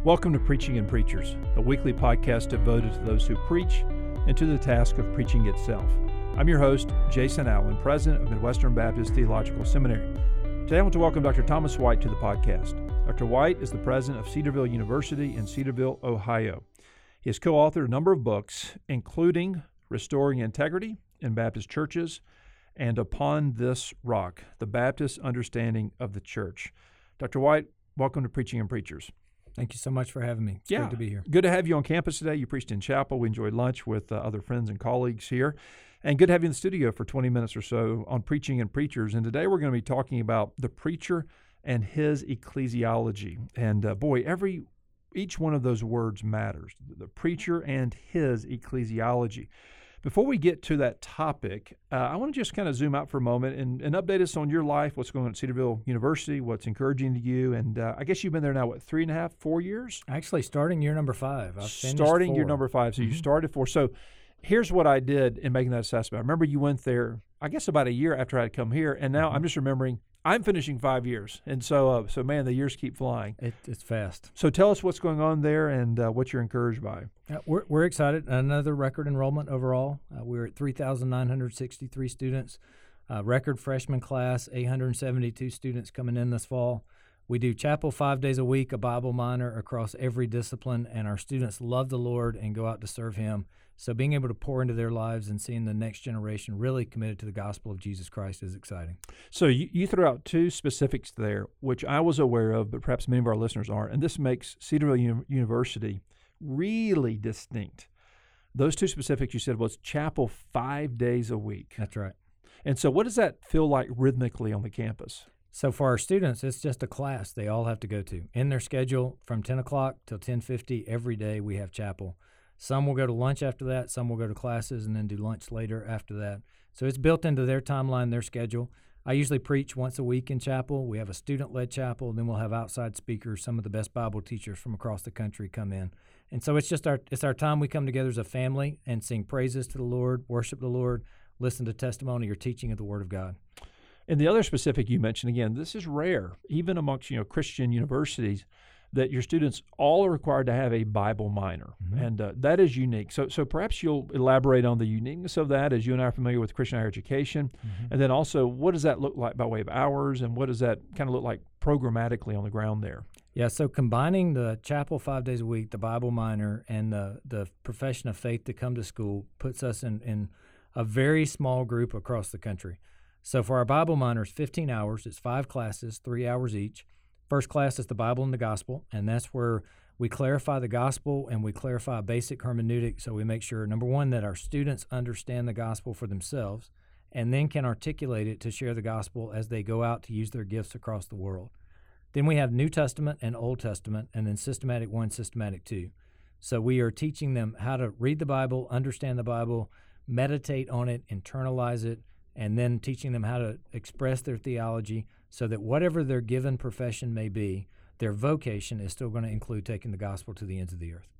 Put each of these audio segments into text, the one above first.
Welcome to Preaching and Preachers, a weekly podcast devoted to those who preach and to the task of preaching itself. I'm your host, Jason Allen, president of Midwestern Baptist Theological Seminary. Today I want to welcome Dr. Thomas White to the podcast. Dr. White is the president of Cedarville University in Cedarville, Ohio. He has co-authored a number of books, including Restoring Integrity in Baptist Churches and Upon This Rock, the Baptist Understanding of the Church. Dr. White, welcome to Preaching and Preachers. Thank you so much for having me. It's great to be here. Good to have you on campus today. You preached in chapel. We enjoyed lunch with other friends and colleagues here. And good to have you in the studio for 20 minutes or so on Preaching and Preachers. And today we're going to be talking about the preacher and his ecclesiology. And each one of those words matters, the preacher and his ecclesiology. Before we get to that topic, I want to just kind of zoom out for a moment and update us on your life, what's going on at Cedarville University, what's encouraging to you. And I guess you've been there now, 3.5, 4 years? Actually, starting year number 5. I've finished Starting 4. year number 5. So you started 4. So here's what I did in making that assessment. I remember you went there, I guess about a year after I had come here. And now I'm just remembering I'm finishing 5 years. And so man, the years keep flying. It's fast. So tell us what's going on there and what you're encouraged by. We're excited. Another record enrollment overall. We're at 3,963 students. Record freshman class, 872 students coming in this fall. We do chapel 5 days a week, a Bible minor across every discipline, and our students love the Lord and go out to serve Him. So being able to pour into their lives and seeing the next generation really committed to the gospel of Jesus Christ is exciting. So you threw out two specifics there, which I was aware of, but perhaps many of our listeners aren't, and this makes Cedarville University really distinct. Those two specifics you said was chapel 5 days a week. That's right. And so what does that feel like rhythmically on the campus? So for our students, it's just a class they all have to go to. In their schedule, from 10 o'clock till 10:50 every day, we have chapel. Some will go to lunch after that, some will go to classes and then do lunch later after that. So it's built into their timeline, their schedule. I usually preach once a week in chapel. We have a student-led chapel, then we'll have outside speakers. Some of the best Bible teachers from across the country come in. And so it's our time we come together as a family and sing praises to the Lord, worship the Lord, listen to testimony or teaching of the Word of God. And the other specific you mentioned, again, this is rare, even amongst Christian universities, that your students all are required to have a Bible minor, and that is unique. So perhaps you'll elaborate on the uniqueness of that as you and I are familiar with Christian higher education, and then also what does that look like by way of hours, and what does that kind of look like programmatically on the ground there? Yeah, so combining the chapel 5 days a week, the Bible minor, and the profession of faith to come to school puts us in a very small group across the country. So for our Bible minors, 15 hours, it's 5 classes, 3 hours each. First class is the Bible and the Gospel, and that's where we clarify the Gospel and we clarify basic hermeneutic, so we make sure, number one, that our students understand the Gospel for themselves and then can articulate it to share the Gospel as they go out to use their gifts across the world. Then we have New Testament and Old Testament, and then Systematic 1, Systematic 2. So we are teaching them how to read the Bible, understand the Bible, meditate on it, internalize it, and then teaching them how to express their theology so that whatever their given profession may be, their vocation is still going to include taking the gospel to the ends of the earth.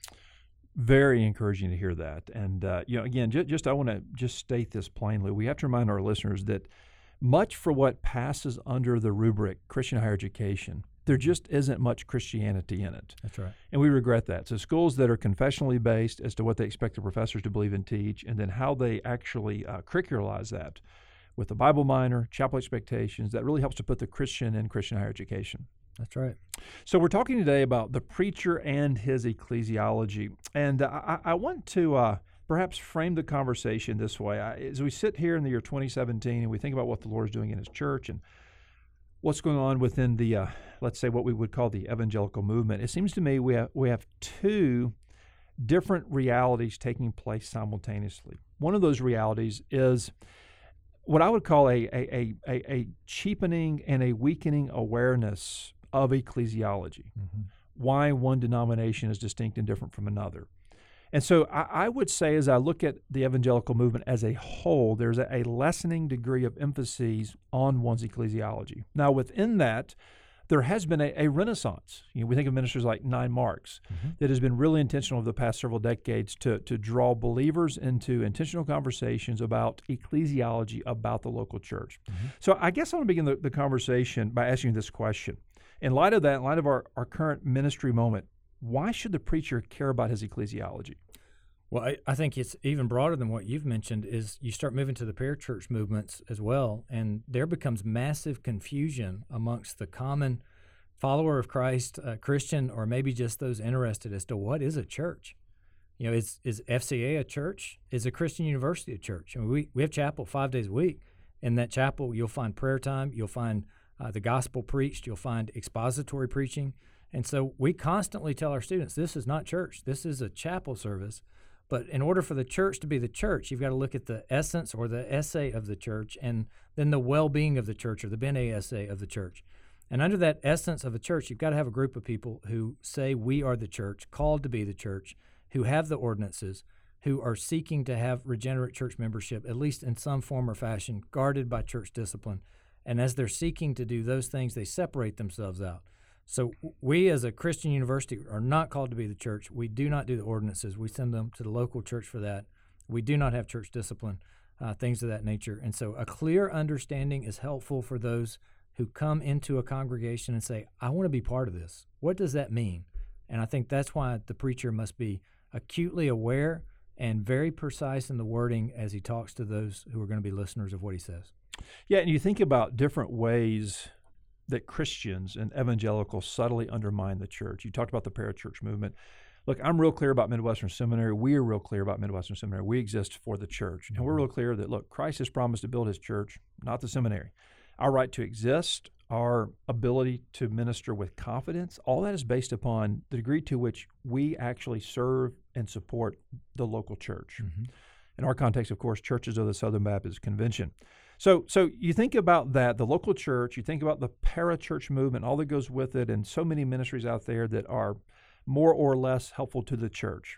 Very encouraging to hear that. And, again, I want to just state this plainly. We have to remind our listeners that much for what passes under the rubric Christian higher education, there just isn't much Christianity in it. That's right. And we regret that. So schools that are confessionally based as to what they expect the professors to believe and teach, and then how they actually curricularize that with the Bible minor, chapel expectations, that really helps to put the Christian in Christian higher education. That's right. So we're talking today about the preacher and his ecclesiology. And I want to perhaps frame the conversation this way. As we sit here in the year 2017 and we think about what the Lord is doing in His church and what's going on within the, let's say, what we would call the evangelical movement, it seems to me we have two different realities taking place simultaneously. One of those realities is what I would call a cheapening and a weakening awareness of ecclesiology, why one denomination is distinct and different from another. And so I would say, as I look at the evangelical movement as a whole, there's a lessening degree of emphasis on one's ecclesiology. Now, within that, there has been a renaissance. We think of ministers like Nine Marks that has been really intentional over the past several decades to draw believers into intentional conversations about ecclesiology, about the local church. So I guess I want to begin the conversation by asking you this question. In light of that, in light of our current ministry moment, why should the preacher care about his ecclesiology? Well, I think it's even broader than what you've mentioned. Is you start moving to the parachurch movements as well, and there becomes massive confusion amongst the common follower of Christ, Christian, or maybe just those interested as to what is a church. You know, is FCA a church? Is a Christian university a church? I mean, we have chapel 5 days a week. In that chapel, you'll find prayer time, you'll find the gospel preached, you'll find expository preaching. And so we constantly tell our students, this is not church, this is a chapel service. But in order for the church to be the church, you've got to look at the essence or the essay of the church, and then the well-being of the church, or the Bene Essay of the church. And under that essence of a church, you've got to have a group of people who say we are the church, called to be the church, who have the ordinances, who are seeking to have regenerate church membership, at least in some form or fashion, guarded by church discipline. And as they're seeking to do those things, they separate themselves out. So we as a Christian university are not called to be the church. We do not do the ordinances. We send them to the local church for that. We do not have church discipline, things of that nature. And so a clear understanding is helpful for those who come into a congregation and say, I want to be part of this. What does that mean? And I think that's why the preacher must be acutely aware and very precise in the wording as he talks to those who are going to be listeners of what he says. Yeah, and you think about different ways that Christians and evangelicals subtly undermine the church. You talked about the parachurch movement. Look, I'm real clear about Midwestern Seminary. We are real clear about Midwestern Seminary. We exist for the church. And we're real clear that, look, Christ has promised to build his church, not the seminary. Our right to exist, our ability to minister with confidence, all that is based upon the degree to which we actually serve and support the local church. In our context, of course, churches of the Southern Baptist Convention. So you think about that, the local church, you think about the parachurch movement, all that goes with it, and so many ministries out there that are more or less helpful to the church.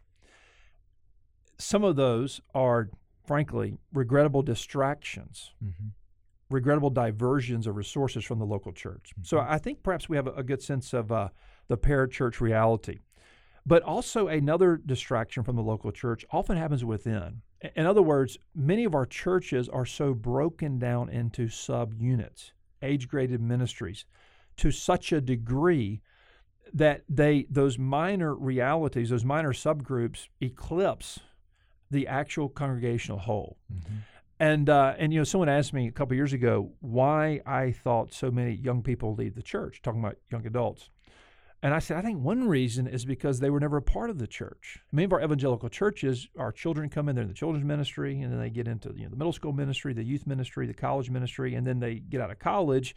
Some of those are, frankly, regrettable distractions, regrettable diversions of resources from the local church. So I think perhaps we have a good sense of the parachurch reality. But also another distraction from the local church often happens within. In other words, many of our churches are so broken down into subunits, age-graded ministries, to such a degree that those minor realities, those minor subgroups eclipse the actual congregational whole. And you know, someone asked me a couple years ago why I thought so many young people leave the church, talking about young adults. And I said, I think one reason is because they were never a part of the church. Many of our evangelical churches, our children come in, they're in the children's ministry, and then they get into the middle school ministry, the youth ministry, the college ministry, and then they get out of college,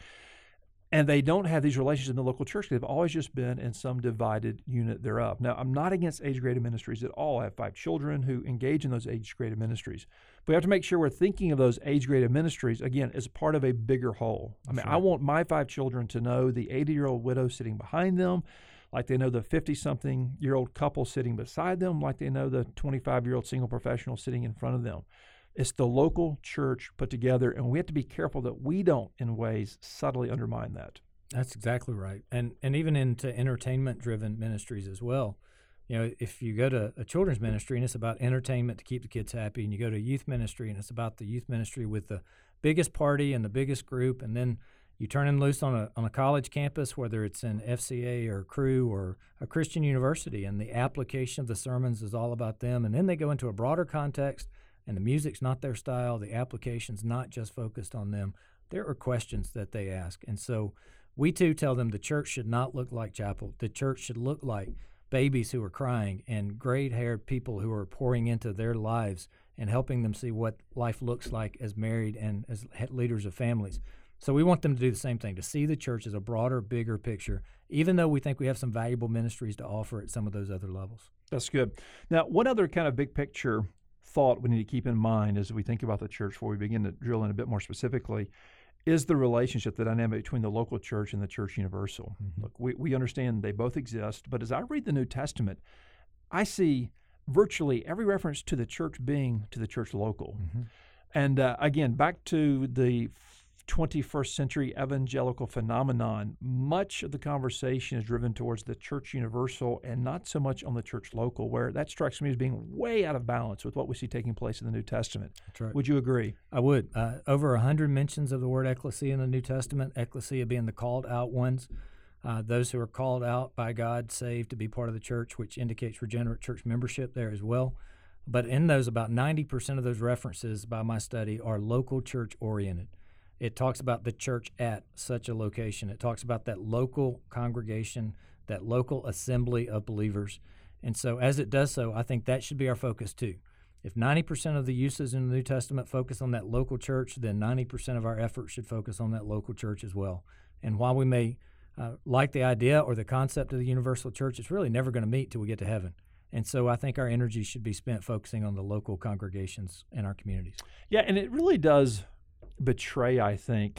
and they don't have these relationships in the local church. They've always just been in some divided unit thereof. Now, I'm not against age-graded ministries at all. I have 5 children who engage in those age-graded ministries. But we have to make sure we're thinking of those age-graded ministries, again, as part of a bigger whole. I mean, I want my 5 children to know the 80-year-old widow sitting behind them, like they know the 50-something-year-old couple sitting beside them, like they know the 25-year-old single professional sitting in front of them. It's the local church put together, and we have to be careful that we don't, in ways, subtly undermine that. That's exactly right. And even into entertainment-driven ministries as well. You know, if you go to a children's ministry and it's about entertainment to keep the kids happy, and you go to a youth ministry and it's about the youth ministry with the biggest party and the biggest group, and then you turn them loose on a college campus, whether it's in FCA or Cru or a Christian university, and the application of the sermons is all about them, and then they go into a broader context, and the music's not their style, the application's not just focused on them. There are questions that they ask. And so we too tell them the church should not look like chapel. The church should look like babies who are crying and gray-haired people who are pouring into their lives and helping them see what life looks like as married and as leaders of families. So we want them to do the same thing, to see the church as a broader, bigger picture, even though we think we have some valuable ministries to offer at some of those other levels. That's good. Now, one other kind of big picture thought we need to keep in mind as we think about the church before we begin to drill in a bit more specifically is the relationship, the dynamic between the local church and the church universal. Look, we understand they both exist, but as I read the New Testament, I see virtually every reference to the church being to the church local. And again, back to the 21st century evangelical phenomenon, much of the conversation is driven towards the church universal and not so much on the church local, where that strikes me as being way out of balance with what we see taking place in the New Testament. That's right. Would you agree? I would. Over 100 mentions of the word ecclesia in the New Testament, ecclesia being the called out ones. those who are called out by God, saved to be part of the church, which indicates regenerate church membership there as well. But in those, about 90% of those references by my study are local church oriented. It talks about the church at such a location. It talks about that local congregation, that local assembly of believers. And so as it does so, I think that should be our focus too. If 90% of the uses in the New Testament focus on that local church, then 90% of our efforts should focus on that local church as well. And while we may like the idea or the concept of the universal church, it's really never going to meet till we get to heaven. And so I think our energy should be spent focusing on the local congregations in our communities. Yeah, and it really does betray, I think,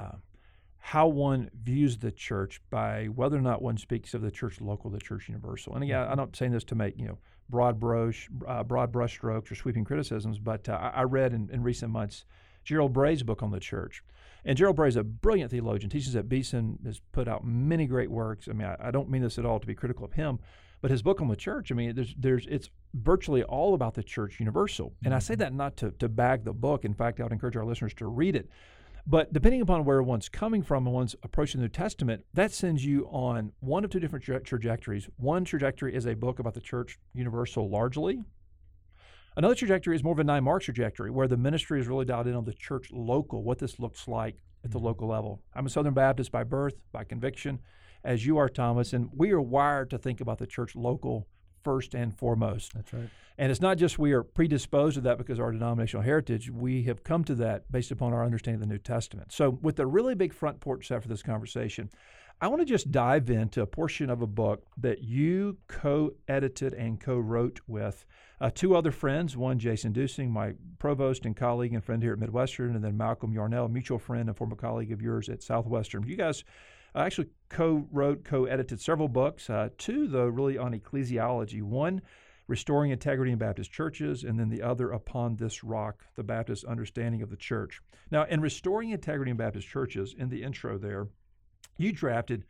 how one views the church by whether or not one speaks of the church local, the church universal. And again, I'm not saying this to make broad brush strokes or sweeping criticisms, but I read in recent months Gerald Bray's book on the church. And Gerald Bray is a brilliant theologian, teaches at Beeson, has put out many great works. I mean, I don't mean this at all to be critical of him, but his book on the church, I mean, it's virtually all about the church universal. And I say that not to bag the book. In fact, I would encourage our listeners to read it. But depending upon where one's coming from and one's approaching the New Testament, that sends you on one of two different trajectories. One trajectory is a book about the church universal largely. Another trajectory is more of a 9 Marks trajectory, where the ministry is really dialed in on the church local, what this looks like at the local level. I'm a Southern Baptist by birth, by conviction, as you are, Thomas, and we are wired to think about the church local first and foremost. That's right. And it's not just we are predisposed to that because of our denominational heritage. We have come to that based upon our understanding of the New Testament. So with the really big front porch set for this conversation, I want to just dive into a portion of a book that you co-edited and co-wrote with 2 other friends, one Jason Dusing, my provost and colleague and friend here at Midwestern, and then Malcolm Yarnell, a mutual friend and former colleague of yours at Southwestern. You guys actually co-wrote, co-edited several books, 2 though really on ecclesiology. One, Restoring Integrity in Baptist Churches, and then the other, Upon This Rock, the Baptist Understanding of the Church. Now, in Restoring Integrity in Baptist Churches, in the intro there, you drafted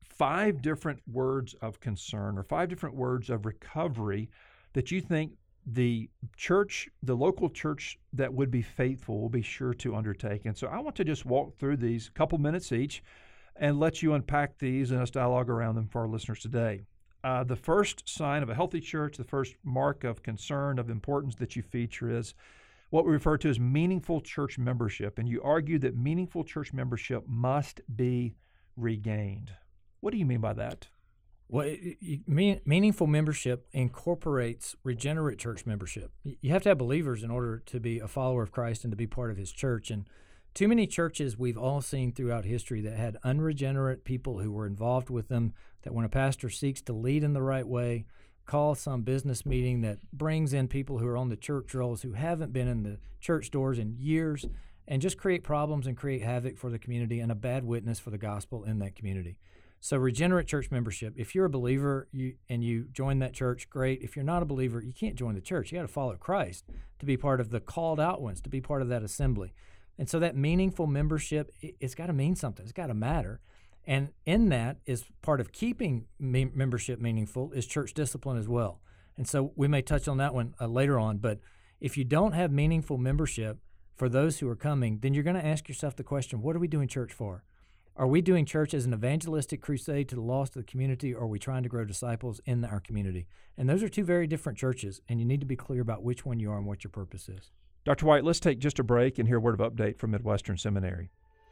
5 different words of concern or 5 different words of recovery that you think the church, the local church that would be faithful will be sure to undertake. And so I want to just walk through these, couple minutes each, and let you unpack these and us dialogue around them for our listeners today. The first sign of a healthy church, the first mark of concern, of importance that you feature is what we refer to as meaningful church membership. And you argue that meaningful church membership must be regained. What do you mean by that? Well, meaningful membership incorporates regenerate church membership. You have to have believers in order to be a follower of Christ and to be part of his church. And too many churches we've all seen throughout history that had unregenerate people who were involved with them, that when a pastor seeks to lead in the right way, call some business meeting that brings in people who are on the church rolls who haven't been in the church doors in years, and just create problems and create havoc for the community and a bad witness for the gospel in that community. So regenerate church membership, if you're a believer and you join that church, great. If you're not a believer, you can't join the church. You got to follow Christ to be part of the called out ones, to be part of that assembly. And so that meaningful membership, it's got to mean something. It's got to matter. And in that is part of keeping membership meaningful is church discipline as well. And so we may touch on that one later on. But if you don't have meaningful membership for those who are coming, then you're going to ask yourself the question, what are we doing church for? Are we doing church as an evangelistic crusade to the lost of the community, or are we trying to grow disciples in our community? And those are 2 very different churches, and you need to be clear about which one you are and what your purpose is. Dr. White, let's take just a break and hear a word of update from Midwestern Seminary.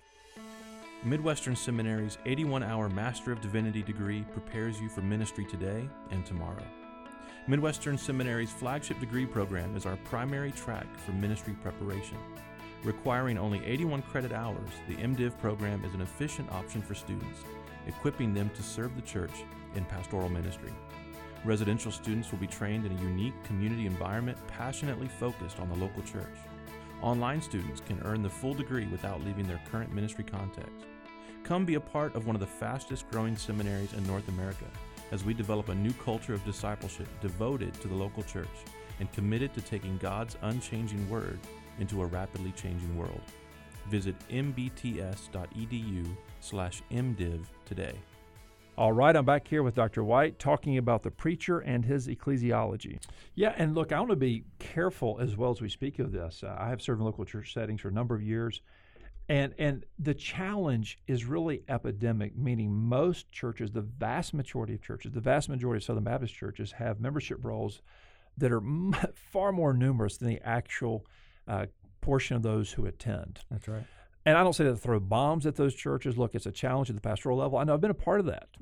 Midwestern Seminary's 81-hour Master of Divinity degree prepares you for ministry today and tomorrow. Midwestern Seminary's flagship degree program is our primary track for ministry preparation. Requiring only 81 credit hours, the MDiv program is an efficient option for students, equipping them to serve the church in pastoral ministry. Residential students will be trained in a unique community environment passionately focused on the local church. Online students can earn the full degree without leaving their current ministry context. Come be a part of one of the fastest growing seminaries in North America as we develop a new culture of discipleship devoted to the local church and committed to taking God's unchanging word into a rapidly changing world. Visit mbts.edu/mdiv today. All right, I'm back here with Dr. White talking about the preacher and his ecclesiology. Yeah, and look, I want to be careful as well as we speak of this. I have served in local church settings for a number of years. And the challenge is really epidemic, meaning most churches, the vast majority of churches, the vast majority of Southern Baptist churches have membership rolls that are far more numerous than the actual portion of those who attend. That's right. And I don't say that to throw bombs at those churches. Look, it's a challenge at the pastoral level. I know I've been a part of that.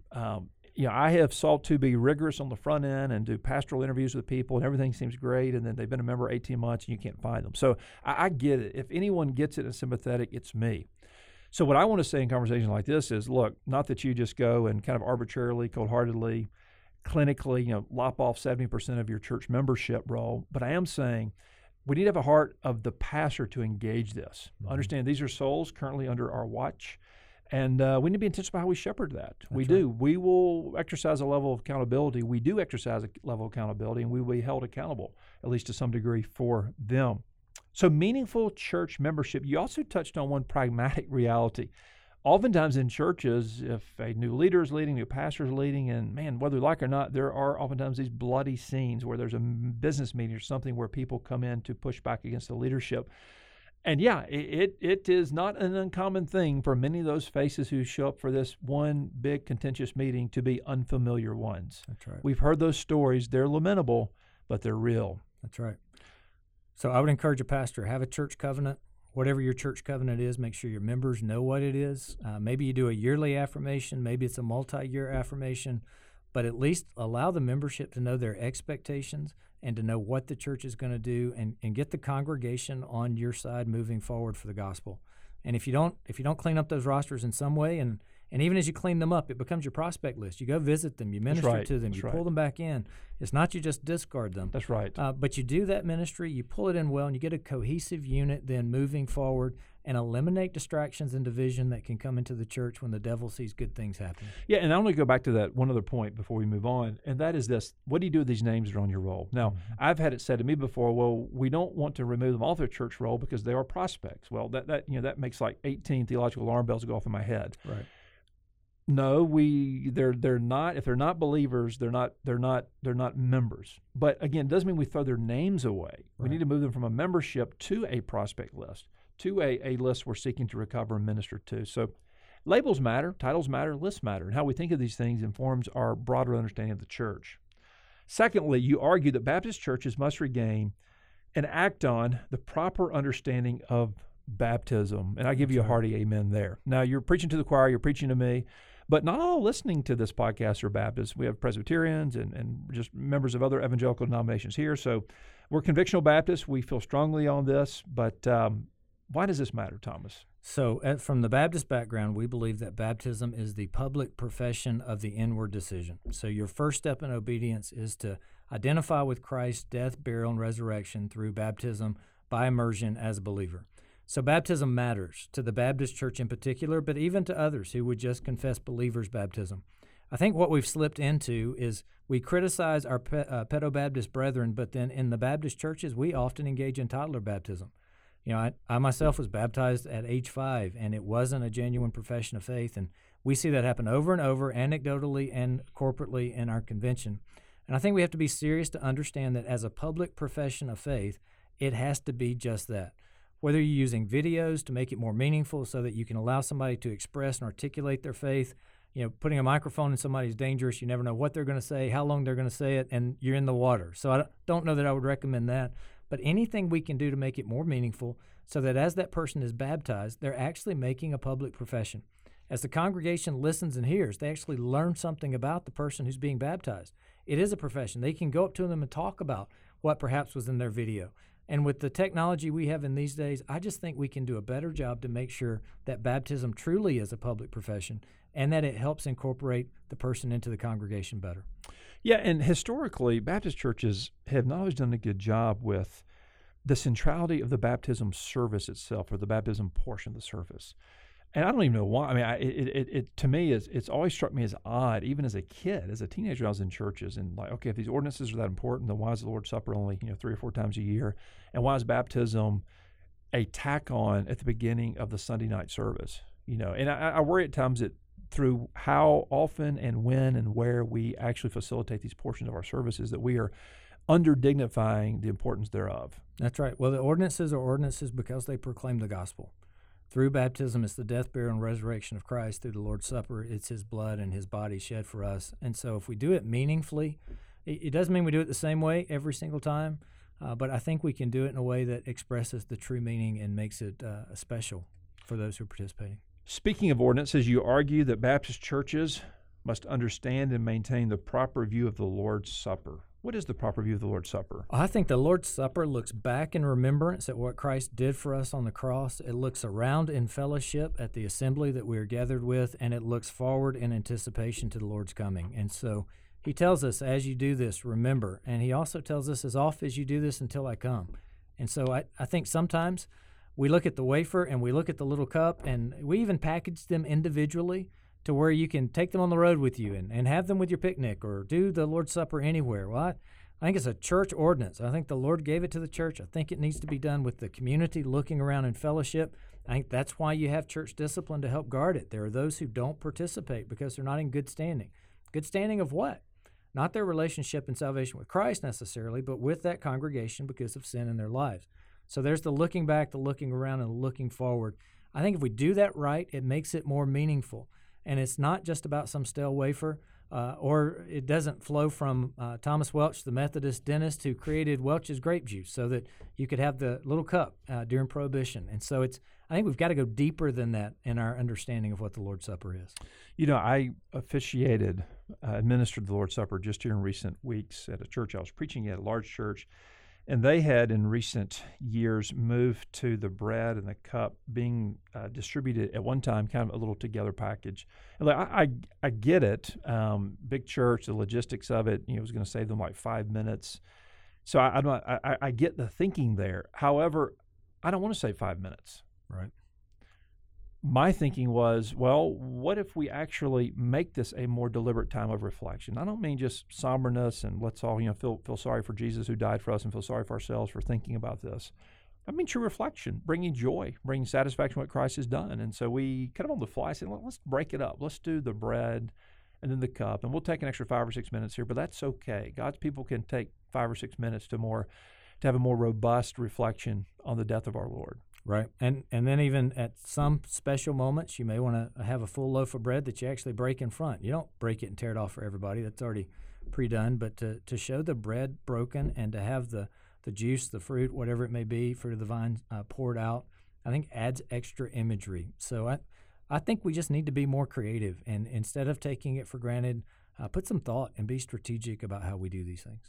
I have sought to be rigorous on the front end and do pastoral interviews with people, and everything seems great, and then they've been a member 18 months, and you can't find them. So I get it. If anyone gets it and sympathetic, it's me. So what I want to say in conversations like this is, look, not that you just go and kind of arbitrarily, cold-heartedly, clinically, lop off 70% of your church membership roll, but I am saying we need to have a heart of the pastor to engage this. Mm-hmm. Understand these are souls currently under our watch, and we need to be intentional about how we shepherd that. That's we right. do. We will exercise a level of accountability. We do exercise a level of accountability, and we will be held accountable, at least to some degree, for them. So meaningful church membership. You also touched on one pragmatic reality. Oftentimes in churches, if a new leader is leading, new pastor is leading, and man, whether we like it or not, there are oftentimes these bloody scenes where there's a business meeting or something where people come in to push back against the leadership. And yeah, it is not an uncommon thing for many of those faces who show up for this one big contentious meeting to be unfamiliar ones. That's right. We've heard those stories. They're lamentable, but they're real. That's right. So I would encourage a pastor, have a church covenant. Whatever your church covenant is, make sure your members know what it is. Maybe you do a yearly affirmation. Maybe it's a multi-year affirmation. But at least allow the membership to know their expectations and to know what the church is going to do, and get the congregation on your side moving forward for the gospel. And if you don't clean up those rosters in some way, and even as you clean them up, it becomes your prospect list. You go visit them, you minister to them, you pull them back in. It's not you just discard them. That's right. But you do that ministry, you pull it in well, and you get a cohesive unit then moving forward, and eliminate distractions and division that can come into the church when the devil sees good things happen. Yeah, and I want to go back to that one other point before we move on, and that is this. What do you do with these names that are on your roll? Now, I've had it said to me before, well, we don't want to remove them off their church roll because they are prospects. Well, that makes like 18 theological alarm bells go off in my head. Right. No, they're not. If they're not believers, they're not members. But again, it doesn't mean we throw their names away. Right. We need to move them from a membership to a prospect list, to a list we're seeking to recover and minister to. So labels matter, titles matter, lists matter, and how we think of these things informs our broader understanding of the church. Secondly, you argue that Baptist churches must regain and act on the proper understanding of baptism, and I give you a hearty amen there. Now, you're preaching to the choir, you're preaching to me, but not all listening to this podcast are Baptists. We have Presbyterians and just members of other evangelical denominations here, so we're convictional Baptists. We feel strongly on this, but why does this matter, Thomas? So from the Baptist background, we believe that baptism is the public profession of the inward decision. So your first step in obedience is to identify with Christ's death, burial, and resurrection through baptism by immersion as a believer. So baptism matters to the Baptist church in particular, but even to others who would just confess believers' baptism. I think what we've slipped into is we criticize our pedo-Baptist brethren, but then in the Baptist churches, we often engage in toddler baptism. I myself was baptized at age 5, and it wasn't a genuine profession of faith, and we see that happen over and over, anecdotally and corporately in our convention. And I think we have to be serious to understand that as a public profession of faith, it has to be just that. Whether you're using videos to make it more meaningful so that you can allow somebody to express and articulate their faith, putting a microphone in somebody is dangerous. You never know what they're going to say, how long they're going to say it, and you're in the water. So I don't know that I would recommend that. But anything we can do to make it more meaningful so that as that person is baptized, they're actually making a public profession. As the congregation listens and hears, they actually learn something about the person who's being baptized. It is a profession. They can go up to them and talk about what perhaps was in their video. And with the technology we have in these days, I just think we can do a better job to make sure that baptism truly is a public profession and that it helps incorporate the person into the congregation better. Yeah, and historically, Baptist churches have not always done a good job with the centrality of the baptism service itself, or the baptism portion of the service. And I don't even know why. I mean, it to me it's always struck me as odd, even as a kid, as a teenager. I was in churches and like, okay, if these ordinances are that important, then why is the Lord's Supper only 3 or 4 times a year, and why is baptism a tack on at the beginning of the Sunday night service? And I worry at times that through how often and when and where we actually facilitate these portions of our services, that we are under-dignifying the importance thereof. That's right. Well, the ordinances are ordinances because they proclaim the gospel. through baptism, it's the death, burial, and resurrection of Christ. Through the Lord's Supper, it's his blood and his body shed for us. And so if we do it meaningfully, it doesn't mean we do it the same way every single time, but I think we can do it in a way that expresses the true meaning and makes it special for those who are participating. Speaking of ordinances, you argue that Baptist churches must understand and maintain the proper view of the Lord's Supper. What is the proper view of the Lord's Supper? I think the Lord's Supper looks back in remembrance at what Christ did for us on the cross. It looks around in fellowship at the assembly that we are gathered with, and it looks forward in anticipation to the Lord's coming. And so he tells us, as you do this, remember. And he also tells us, as oft as you do this until I come. And so I think sometimes we look at the wafer and we look at the little cup, and we even package them individually to where you can take them on the road with you and have them with your picnic or do the Lord's Supper anywhere. Well, I think it's a church ordinance. I think the Lord gave it to the church. I think it needs to be done with the community looking around in fellowship. I think that's why you have church discipline to help guard it. There are those who don't participate because they're not in good standing. Good standing of what? Not their relationship and salvation with Christ necessarily, but with that congregation because of sin in their lives. So there's the looking back, the looking around, and the looking forward. I think if we do that right, it makes it more meaningful. And it's not just about some stale wafer, or it doesn't flow from Thomas Welch, the Methodist dentist who created Welch's grape juice so that you could have the little cup during Prohibition. And so I think we've got to go deeper than that in our understanding of what the Lord's Supper is. You know, I administered the Lord's Supper just here in recent weeks at a church I was preaching at, a large church. And they had, in recent years, moved to the bread and the cup being distributed at one time, kind of a little together package. And I get it. Big church, the logistics of it, it was going to save them like 5 minutes. So I get the thinking there. However, I don't want to save 5 minutes. Right. My thinking was, well, what if we actually make this a more deliberate time of reflection? I don't mean just somberness and let's all feel sorry for Jesus who died for us and feel sorry for ourselves for thinking about this. I mean true reflection, bringing joy, bringing satisfaction what Christ has done. And so we kind of on the fly said, let's break it up. Let's do the bread and then the cup. And we'll take an extra 5 or 6 minutes here, but that's okay. God's people can take 5 or 6 minutes to have a more robust reflection on the death of our Lord. Right. And then even at some special moments, you may want to have a full loaf of bread that you actually break in front. You don't break it and tear it off for everybody. That's already pre-done. But to show the bread broken and to have the juice, the fruit, whatever it may be, fruit of the vine poured out, I think adds extra imagery. So I think we just need to be more creative. And instead of taking it for granted, put some thought and be strategic about how we do these things.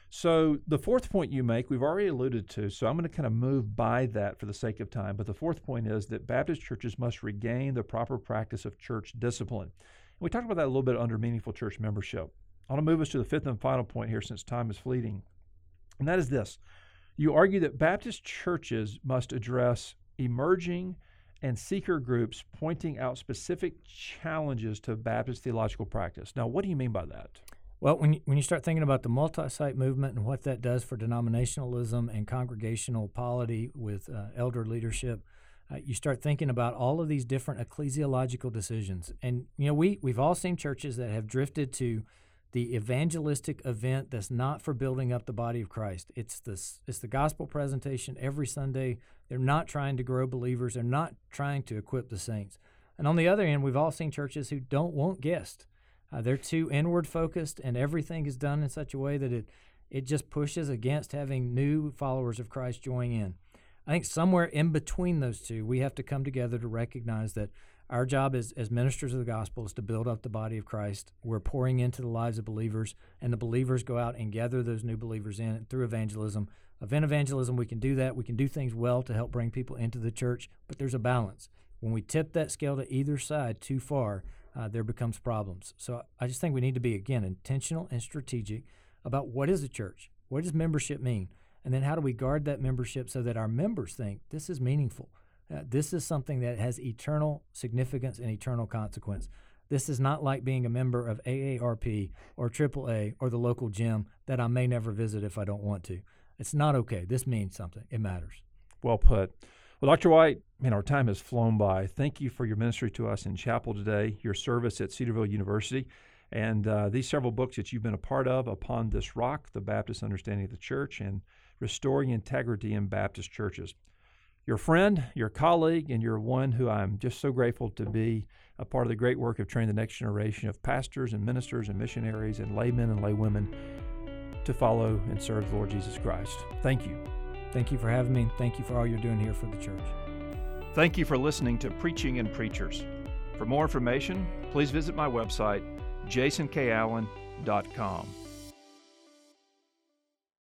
So the fourth point you make, we've already alluded to, so I'm going to kind of move by that for the sake of time. But the fourth point is that Baptist churches must regain the proper practice of church discipline. And we talked about that a little bit under meaningful church membership. I want to move us to the fifth and final point here since time is fleeting. And that is this. You argue that Baptist churches must address emerging and seeker groups pointing out specific challenges to Baptist theological practice. Now, what do you mean by that? Well, when you start thinking about the multi-site movement and what that does for denominationalism and congregational polity with elder leadership, you start thinking about all of these different ecclesiological decisions. And, we've all seen churches that have drifted to the evangelistic event that's not for building up the body of Christ. It's the gospel presentation every Sunday. They're not trying to grow believers. They're not trying to equip the saints. And on the other end, we've all seen churches who don't want guests. They're too inward focused, and everything is done in such a way that it just pushes against having new followers of Christ join in. I think somewhere in between those two, we have to come together to recognize that our job as ministers of the gospel is to build up the body of Christ. We're pouring into the lives of believers, and the believers go out and gather those new believers in through evangelism. Event evangelism, we can do that. We can do things well to help bring people into the church, but there's a balance. When we tip that scale to either side too far, there becomes problems. So I just think we need to be, again, intentional and strategic about what is a church? What does membership mean? And then how do we guard that membership so that our members think this is meaningful? This is something that has eternal significance and eternal consequence. This is not like being a member of AARP or AAA or the local gym that I may never visit if I don't want to. It's not okay. This means something. It matters. Well put. Well, Dr. White, our time has flown by. Thank you for your ministry to us in chapel today, your service at Cedarville University, and these several books that you've been a part of, Upon This Rock, The Baptist Understanding of the Church, and Restoring Integrity in Baptist Churches. your friend, your colleague, and you're one who I'm just so grateful to be a part of the great work of training the next generation of pastors and ministers and missionaries and laymen and laywomen to follow and serve the Lord Jesus Christ. Thank you. Thank you for having me. Thank you for all you're doing here for the church. Thank you for listening to Preaching and Preachers. For more information, please visit my website, jasonkallen.com.